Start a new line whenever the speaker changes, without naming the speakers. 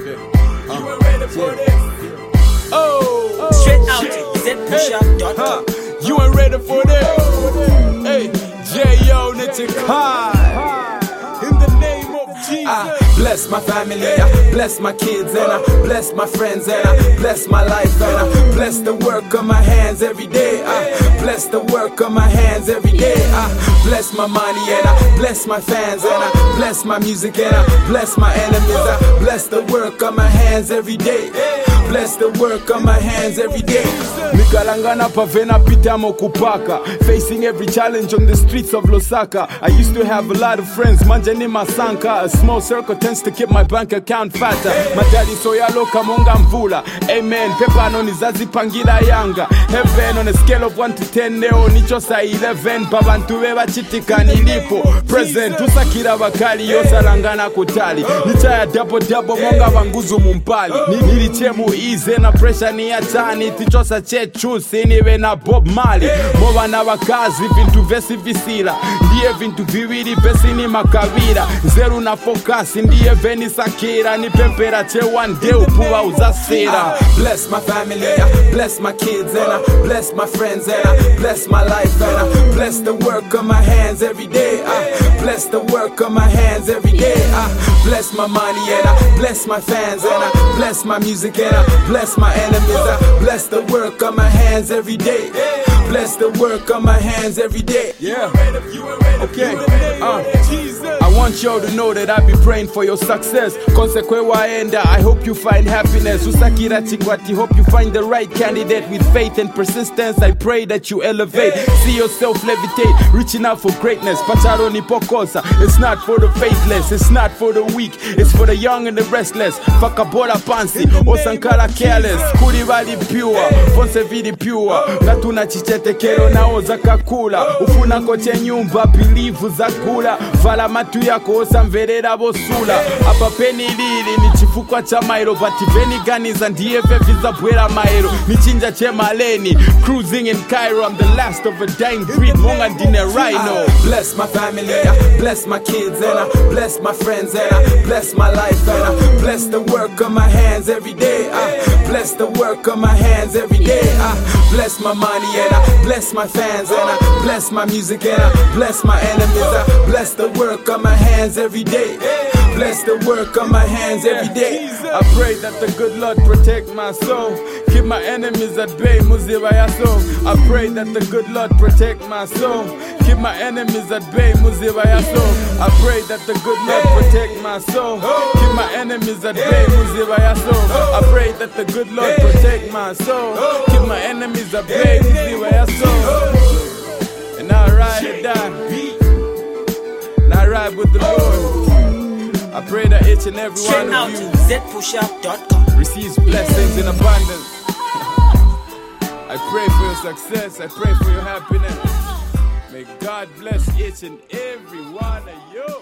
You ain't ready for this. Oh,
Straight out to zpushup.com.
You ain't ready for this. Hey, J.O. Nitikai. In the name of Jesus.
I bless my family, I bless my kids, and I bless my friends, and I bless my life, and I bless the work of my hands every day. I bless the work of my hands every day. I bless my money, and I bless my fans, and I bless my music, and I bless my enemies. I bless the work of my hands every day. Bless the work of my hands every day.
Mikalangana pavena pitamo kupaka, facing every challenge on the streets of Lusaka. I used to have a lot of friends, manjani masanka. A small circle tends to keep my bank account fatter. Madali soyalo kamonga mvula. Amen. Pepa no nizazi pangila yanga. Heaven on a scale of 1 to 10 neo nichosa 11. Babantu beba chitika nilipo. Present usakira bakali yosalangana kutali. Nichaya double monga banguzu mumpali. Nilichemu ize na pressure ni atani. Tichosa chechusi niwe na Bob Marley. Moba na wakazi vintu vesi visila. Ndiye vintu viwili vesi ni makabila. Zeru na focus ndiye veni sakira. Ni pempera che one day upuwa uzasira.
Bless my family, I bless my kids, and I bless my friends, and I bless my life, and I bless the work of my hands every day. I bless the work of my hands every day. I bless my money, and I bless my fans, and I bless my music, and I bless my enemies. I bless the work of my hands every day. Bless the work of my hands every day.
Yeah. Okay. I want y'all to know that I be praying for your success. Konsekwe waenda, I hope you find happiness. Usakira chingwati, hope you find the right candidate with faith and persistence. I pray that you elevate, see yourself levitate, reaching out for greatness. Pacharo ni pokosa. It's not for the faithless, it's not for the weak, it's for the young and the restless. Fakabora pansi, osankara careless. Kuri vali pure, fonse vidi pure. Gatuna chichete kero na oza kakula. Ufuna koche nyumba, bilivu za kula. Vala matu yako osamverera bosula. Apa peni lili, ni chifukwa cha mairo. Bati veni ganiza ndiye veviza bwera mairo. Ni chinja che maleni, cruising in Cairo. I'm the last of a dying breed, monga dine rhino.
Bless my family, I bless my kids, and I bless my friends, and I bless my life, and I bless the work of my hands every day. I bless the work of my hands every day. I bless my money, and I bless my fans, and I bless my music, and I bless my enemies. I bless the work of my hands every day. Bless the work of my hands every day.
I pray that the good Lord protect my soul. Keep my enemies at bay, muziba yaso. I pray that the good Lord protect my soul. Keep my enemies at bay, muziba yaso. I pray that the good Lord protect my soul. Keep my enemies at bay, muziba yaso. I pray that the good Lord protect my soul. Keep my enemies at bay, muziba yaso. And I ride or die. And I ride with the Lord. I pray that each and every
Straight
one
out
of
to
you
zpushup.com.
receives blessings in abundance. I pray for your success. I pray for your happiness. May God bless each and every one of you.